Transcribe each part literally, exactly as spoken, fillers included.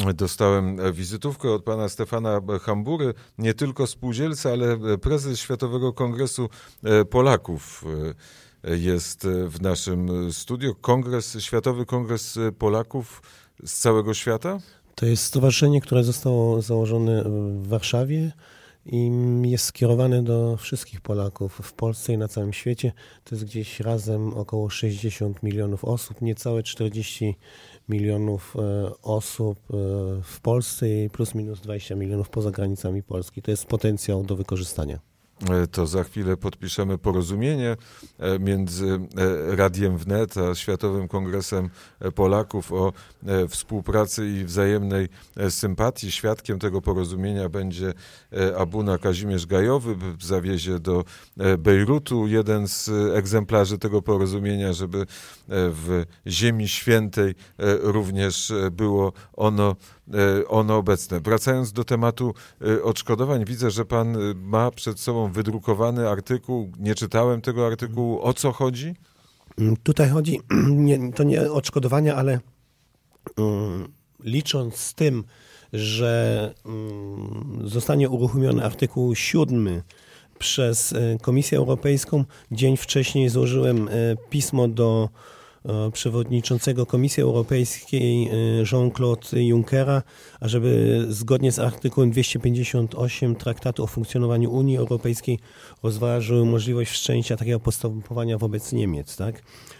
Dostałem wizytówkę od pana Stefana Hambury, nie tylko spółdzielca, ale prezes Światowego Kongresu Polaków jest w naszym studiu. Kongres, Światowy Kongres Polaków z całego świata? To jest stowarzyszenie, które zostało założone w Warszawie i jest skierowane do wszystkich Polaków w Polsce i na całym świecie. To jest gdzieś razem około sześćdziesiąt milionów osób, niecałe czterdzieści milionów osób w Polsce i plus minus dwadzieścia milionów poza granicami Polski. To jest potencjał do wykorzystania. To za chwilę podpiszemy porozumienie między Radiem Wnet a Światowym Kongresem Polaków o współpracy i wzajemnej sympatii. Świadkiem tego porozumienia będzie Abuna Kazimierz Gajowy. Zawiezie do Bejrutu jeden z egzemplarzy tego porozumienia, żeby w Ziemi Świętej również było ono ono obecne. Wracając do tematu odszkodowań, widzę, że pan ma przed sobą wydrukowany artykuł. Nie czytałem tego artykułu. O co chodzi? Tutaj chodzi, nie, to nie odszkodowania, ale um, licząc z tym, że um, zostanie uruchomiony artykuł siódmy przez Komisję Europejską, dzień wcześniej złożyłem pismo do przewodniczącego Komisji Europejskiej Jean-Claude Junckera, ażeby zgodnie z artykułem dwieście pięćdziesiąt osiem Traktatu o funkcjonowaniu Unii Europejskiej rozważył możliwość wszczęcia takiego postępowania wobec Niemiec. Tak?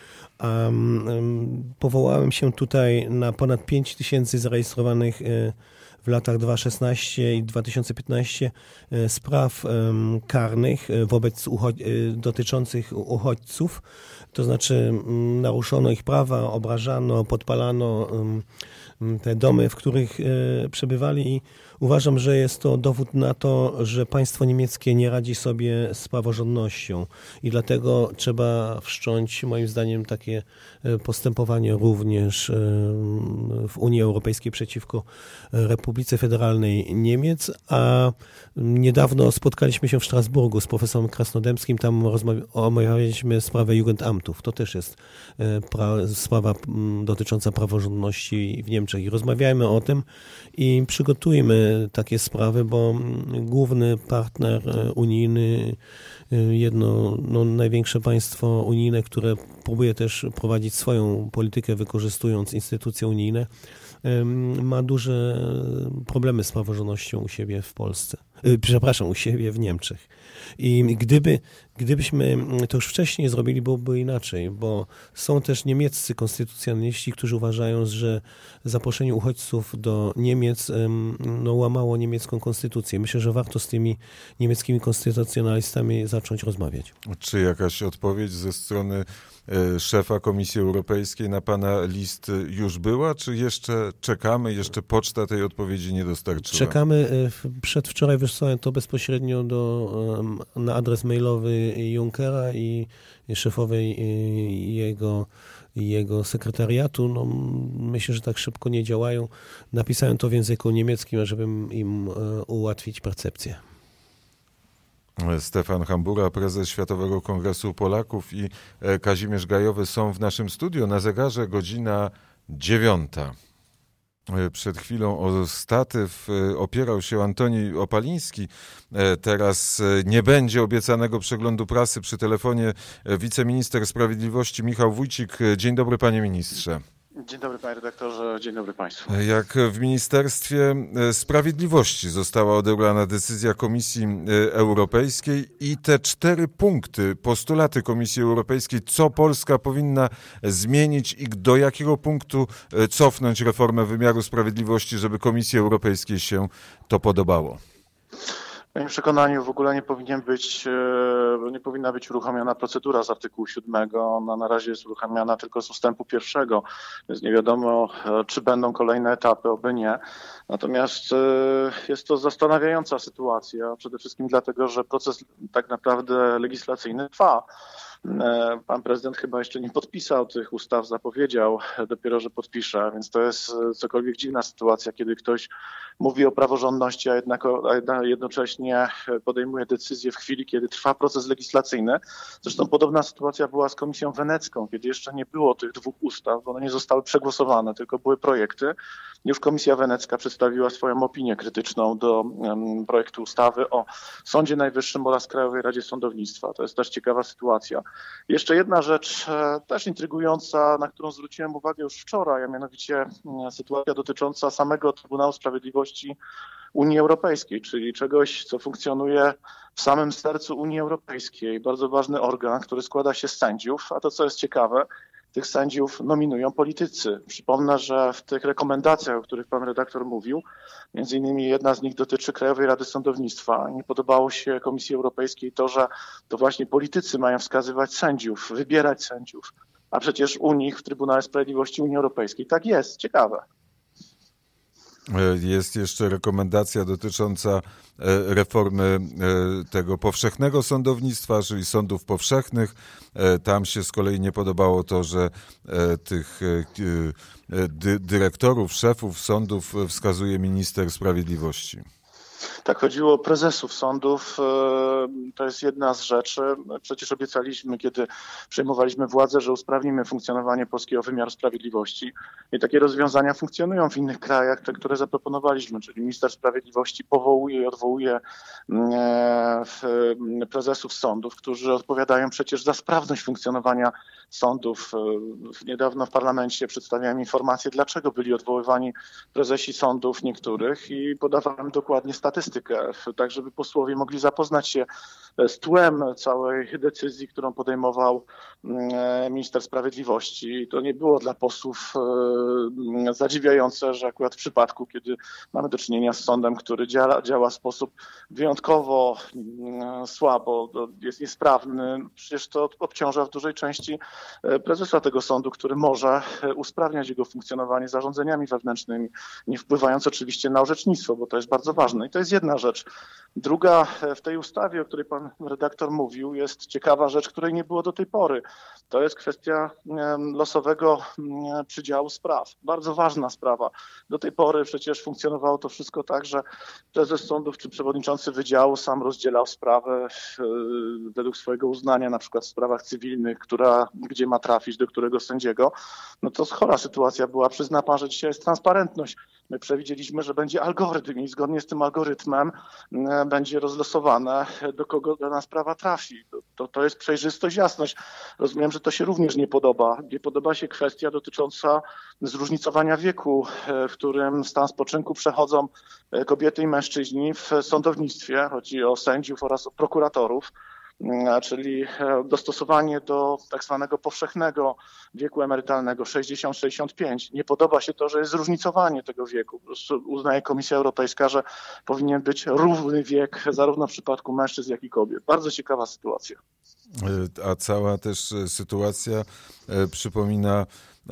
Um, powołałem się tutaj na ponad pięć tysięcy zarejestrowanych w latach dwa tysiące szesnastym i dwa tysiące piętnastym spraw karnych wobec ucho- dotyczących uchodźców. To znaczy naruszono ich prawa, obrażano, podpalano te domy, w których przebywali i uważam, że jest to dowód na to, że państwo niemieckie nie radzi sobie z praworządnością i dlatego trzeba wszcząć moim zdaniem takie postępowanie również w Unii Europejskiej przeciwko Republice Federalnej Niemiec, a niedawno spotkaliśmy się w Strasburgu z profesorem Krasnodębskim, tam rozmawia- omawialiśmy sprawę Jugendamtów. To też jest pra- sprawa dotycząca praworządności w Niemczech i rozmawiajmy o tym i przygotujmy takie sprawy, bo główny partner unijny, jedno no, największe państwo unijne, które próbuje też prowadzić swoją politykę, wykorzystując instytucje unijne, ma duże problemy z praworządnością u siebie w Polsce. Przepraszam, u siebie w Niemczech. I gdyby, gdybyśmy to już wcześniej zrobili, byłoby inaczej, bo są też niemieccy konstytucjonaliści, którzy uważają, że zaproszenie uchodźców do Niemiec no, łamało niemiecką konstytucję. Myślę, że warto z tymi niemieckimi konstytucjonalistami zacząć rozmawiać. Czy jakaś odpowiedź ze strony szefa Komisji Europejskiej na pana list już była, czy jeszcze czekamy, jeszcze poczta tej odpowiedzi nie dostarczyła? Czekamy. Przedwczoraj wysłałem to bezpośrednio do, na adres mailowy Junckera i szefowej jego, jego sekretariatu. No, myślę, że tak szybko nie działają. Napisałem to w języku niemieckim, żeby im ułatwić percepcję. Stefan Hambura, prezes Światowego Kongresu Polaków i Kazimierz Gajowy są w naszym studiu. Na zegarze godzina dziewiąta. Przed chwilą o statyw opierał się Antoni Opaliński. Teraz nie będzie obiecanego przeglądu prasy. Przy telefonie wiceminister sprawiedliwości Michał Wójcik. Dzień dobry, panie ministrze. Dzień dobry, panie redaktorze, dzień dobry państwu. Jak w Ministerstwie Sprawiedliwości została odebrana decyzja Komisji Europejskiej i te cztery punkty, postulaty Komisji Europejskiej, co Polska powinna zmienić i do jakiego punktu cofnąć reformę wymiaru sprawiedliwości, żeby Komisji Europejskiej się to podobało? W moim przekonaniu w ogóle nie powinien być, nie powinna być uruchomiona procedura z artykułu siódmego. Ona na razie jest uruchamiana tylko z ustępu pierwszego, więc nie wiadomo, czy będą kolejne etapy, oby nie. Natomiast jest to zastanawiająca sytuacja, przede wszystkim dlatego, że proces tak naprawdę legislacyjny trwa. Pan prezydent chyba jeszcze nie podpisał tych ustaw, zapowiedział dopiero, że podpisze, więc to jest cokolwiek dziwna sytuacja, kiedy ktoś mówi o praworządności, a, jednak, a jednocześnie podejmuje decyzję w chwili, kiedy trwa proces legislacyjny. Zresztą podobna sytuacja była z Komisją Wenecką, kiedy jeszcze nie było tych dwóch ustaw, bo one nie zostały przegłosowane, tylko były projekty. Już Komisja Wenecka przedstawiła swoją opinię krytyczną do projektu ustawy o Sądzie Najwyższym oraz Krajowej Radzie Sądownictwa. To jest też ciekawa sytuacja. Jeszcze jedna rzecz też intrygująca, na którą zwróciłem uwagę już wczoraj, a mianowicie sytuacja dotycząca samego Trybunału Sprawiedliwości Unii Europejskiej, czyli czegoś, co funkcjonuje w samym sercu Unii Europejskiej. Bardzo ważny organ, który składa się z sędziów, a to, co jest ciekawe, tych sędziów nominują politycy. Przypomnę, że w tych rekomendacjach, o których pan redaktor mówił, między innymi jedna z nich dotyczy Krajowej Rady Sądownictwa. Nie podobało się Komisji Europejskiej to, że to właśnie politycy mają wskazywać sędziów, wybierać sędziów, a przecież u nich w Trybunale Sprawiedliwości Unii Europejskiej tak jest. Ciekawe. Jest jeszcze rekomendacja dotycząca reformy tego powszechnego sądownictwa, czyli sądów powszechnych. Tam się z kolei nie podobało to, że tych dyrektorów, szefów sądów wskazuje minister sprawiedliwości. Tak, chodziło o prezesów sądów. To jest jedna z rzeczy. Przecież obiecaliśmy, kiedy przejmowaliśmy władzę, że usprawnimy funkcjonowanie polskiego wymiaru sprawiedliwości. I takie rozwiązania funkcjonują w innych krajach, te, które zaproponowaliśmy, czyli minister sprawiedliwości powołuje i odwołuje prezesów sądów, którzy odpowiadają przecież za sprawność funkcjonowania sądów. Niedawno w parlamencie przedstawiałem informację, dlaczego byli odwoływani prezesi sądów niektórych i podawałem dokładnie statystykę, tak żeby posłowie mogli zapoznać się z tłem całej decyzji, którą podejmował minister sprawiedliwości. To nie było dla posłów zadziwiające, że akurat w przypadku, kiedy mamy do czynienia z sądem, który działa, działa w sposób wyjątkowo słabo, jest niesprawny, przecież to obciąża w dużej części prezesa tego sądu, który może usprawniać jego funkcjonowanie zarządzeniami wewnętrznymi, nie wpływając oczywiście na orzecznictwo, bo to jest bardzo ważne. I to jest jedna rzecz. Druga, w tej ustawie, o której pan redaktor mówił, jest ciekawa rzecz, której nie było do tej pory. To jest kwestia losowego przydziału spraw. Bardzo ważna sprawa. Do tej pory przecież funkcjonowało to wszystko tak, że prezes sądów czy przewodniczący wydziału sam rozdzielał sprawę według swojego uznania, na przykład w sprawach cywilnych, która, gdzie ma trafić, do którego sędziego. No to chora sytuacja była. Przyzna pan, że dzisiaj jest transparentność. My przewidzieliśmy, że będzie algorytm i zgodnie z tym algorytmem będzie rozlosowane, do kogo dana sprawa trafi. To, to jest przejrzystość, jasność. Rozumiem, że to się również nie podoba. Nie podoba się kwestia dotycząca zróżnicowania wieku, w którym stan spoczynku przechodzą kobiety i mężczyźni w sądownictwie. Chodzi o sędziów oraz o prokuratorów, czyli dostosowanie do tak zwanego powszechnego wieku emerytalnego sześćdziesiąt sześćdziesiąt pięć. Nie podoba się to, że jest zróżnicowanie tego wieku. Po prostu uznaje Komisja Europejska, że powinien być równy wiek zarówno w przypadku mężczyzn, jak i kobiet. Bardzo ciekawa sytuacja. A cała też sytuacja przypomina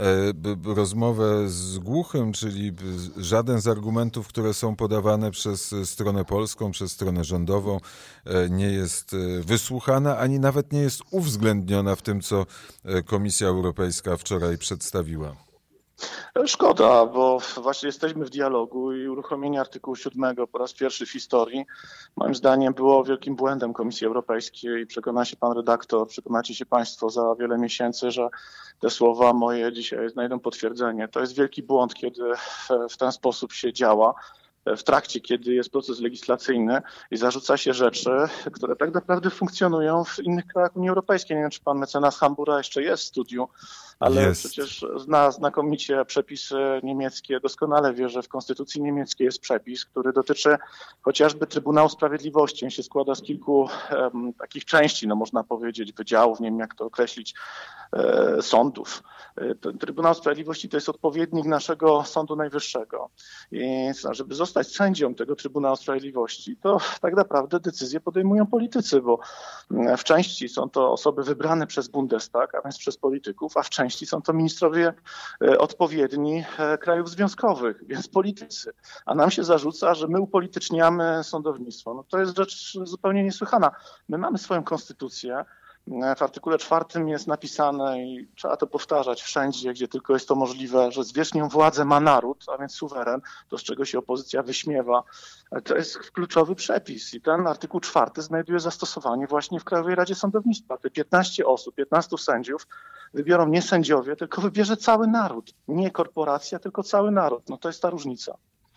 rozmowę z głuchym, czyli żaden z argumentów, które są podawane przez stronę polską, przez stronę rządową nie jest wysłuchana, ani nawet nie jest uwzględniona w tym, co Komisja Europejska wczoraj przedstawiła. Szkoda, bo właśnie jesteśmy w dialogu i uruchomienie artykułu siódmego po raz pierwszy w historii moim zdaniem było wielkim błędem Komisji Europejskiej i przekona się pan redaktor, przekonacie się państwo za wiele miesięcy, że te słowa moje dzisiaj znajdą potwierdzenie. To jest wielki błąd, kiedy w ten sposób się działa. W trakcie, kiedy jest proces legislacyjny i zarzuca się rzeczy, które tak naprawdę funkcjonują w innych krajach Unii Europejskiej. Nie wiem, czy pan mecenas Hambura jeszcze jest w studiu, ale jest. Przecież zna znakomicie przepisy niemieckie. Doskonale wie, że w konstytucji niemieckiej jest przepis, który dotyczy chociażby Trybunału Sprawiedliwości. On się składa z kilku um, takich części, no można powiedzieć, wydziałów, nie wiem jak to określić, e, sądów. E, Trybunał Sprawiedliwości to jest odpowiednik naszego Sądu Najwyższego. I żeby zostać Zostać sędzią tego Trybunału Sprawiedliwości, to tak naprawdę decyzje podejmują politycy, bo w części są to osoby wybrane przez Bundestag, a więc przez polityków, a w części są to ministrowie odpowiedni krajów związkowych, więc politycy. A nam się zarzuca, że my upolityczniamy sądownictwo. No to jest rzecz zupełnie niesłychana. My mamy swoją konstytucję, W artykule czwartym jest napisane i trzeba to powtarzać wszędzie, gdzie tylko jest to możliwe, że zwierzchnią władzę ma naród, a więc suweren, to z czego się opozycja wyśmiewa. To jest kluczowy przepis i ten artykuł czwarty znajduje zastosowanie właśnie w Krajowej Radzie Sądownictwa. Te piętnaście osób, piętnastu sędziów wybiorą nie sędziowie, tylko wybierze cały naród. Nie korporacja, tylko cały naród. No to jest ta różnica.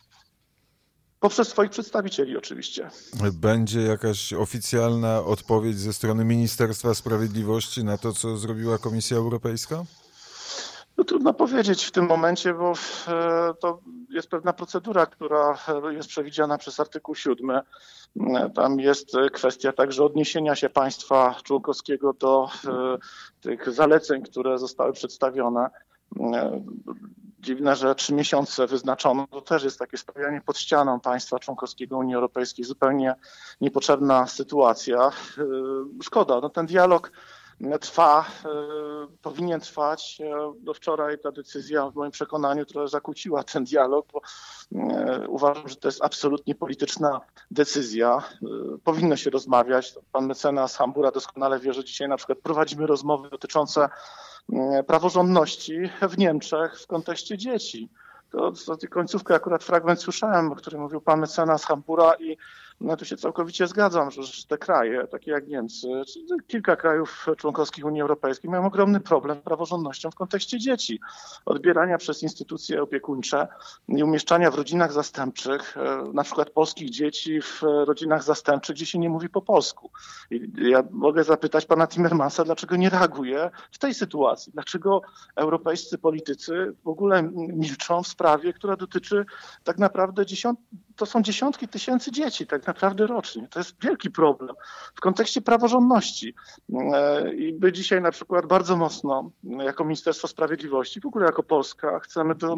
Poprzez swoich przedstawicieli oczywiście. Będzie jakaś oficjalna odpowiedź ze strony Ministerstwa Sprawiedliwości na to, co zrobiła Komisja Europejska? No trudno powiedzieć w tym momencie, bo to jest pewna procedura, która jest przewidziana przez artykuł siódmy. Tam jest kwestia także odniesienia się państwa członkowskiego do tych zaleceń, które zostały przedstawione. Dziwne, że trzy miesiące wyznaczono. To też jest takie stawianie pod ścianą państwa członkowskiego Unii Europejskiej. Zupełnie niepotrzebna sytuacja. Szkoda, no ten dialog trwa, powinien trwać. Do wczoraj ta decyzja w moim przekonaniu trochę zakłóciła ten dialog, bo uważam, że to jest absolutnie polityczna decyzja. Powinno się rozmawiać. Pan mecenas Hambura doskonale wie, że dzisiaj na przykład prowadzimy rozmowy dotyczące praworządności w Niemczech w kontekście dzieci. To, to tej końcówki akurat fragment słyszałem, o którym mówił pan mecenas Hambura i no, tu się całkowicie zgadzam, że, że te kraje, takie jak Niemcy, czy kilka krajów członkowskich Unii Europejskiej mają ogromny problem z praworządnością w kontekście dzieci. Odbierania przez instytucje opiekuńcze i umieszczania w rodzinach zastępczych, na przykład polskich dzieci w rodzinach zastępczych, gdzie się nie mówi po polsku. I ja mogę zapytać pana Timmermansa, dlaczego nie reaguje w tej sytuacji? Dlaczego europejscy politycy w ogóle milczą w sprawie, która dotyczy tak naprawdę dziesiąt, to są dziesiątki tysięcy dzieci tak naprawdę rocznie. To jest wielki problem w kontekście praworządności. I my dzisiaj na przykład bardzo mocno jako Ministerstwo Sprawiedliwości, w ogóle jako Polska, chcemy to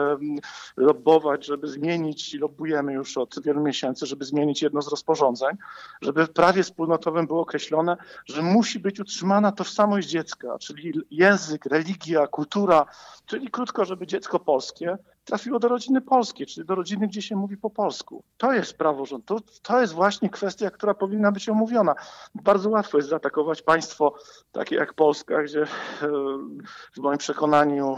lobbować, żeby zmienić i lobbujemy już od wielu miesięcy, żeby zmienić jedno z rozporządzeń, żeby w prawie wspólnotowym było określone, że musi być utrzymana tożsamość dziecka, czyli język, religia, kultura, czyli krótko, żeby dziecko polskie trafiło do rodziny polskiej, czyli do rodziny, gdzie się mówi po polsku. To jest praworząd. To, to jest właśnie kwestia, która powinna być omówiona. Bardzo łatwo jest zaatakować państwo takie jak Polska, gdzie w moim przekonaniu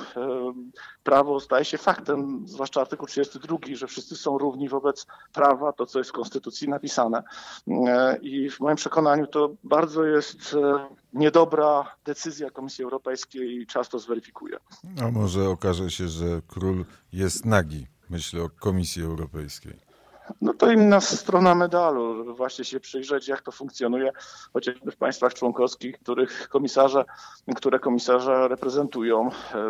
prawo staje się faktem, zwłaszcza artykuł trzydziesty drugi, że wszyscy są równi wobec prawa, to co jest w Konstytucji napisane. I w moim przekonaniu to bardzo jest niedobra decyzja Komisji Europejskiej i czas to zweryfikuje. A może okaże się, że król jest nagi, myślę o Komisji Europejskiej. No to inna strona medalu, żeby właśnie się przyjrzeć, jak to funkcjonuje, chociażby w państwach członkowskich, których komisarze, które komisarze reprezentują,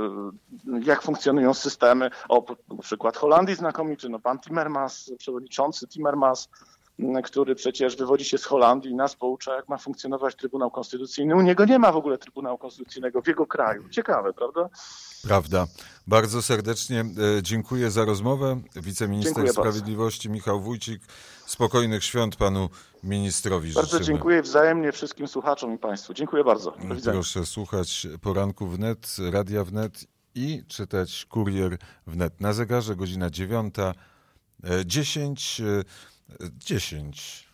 jak funkcjonują systemy. O, przykład Holandii znakomity, no pan Timmermans, przewodniczący Timmermans, który przecież wywodzi się z Holandii i nas poucza, jak ma funkcjonować Trybunał Konstytucyjny. U niego nie ma w ogóle Trybunału Konstytucyjnego w jego kraju. Ciekawe, prawda? Prawda. Bardzo serdecznie dziękuję za rozmowę. Wiceminister Dziękuję Sprawiedliwości bardzo. Michał Wójcik. Spokojnych świąt panu ministrowi Bardzo życzymy. dziękuję wzajemnie wszystkim słuchaczom i państwu. Dziękuję bardzo. Do widzenia. Proszę słuchać Poranku Wnet, Radia Wnet i czytać Kurier Wnet. Na zegarze godzina dziewiąta dziesięć. dziesięć.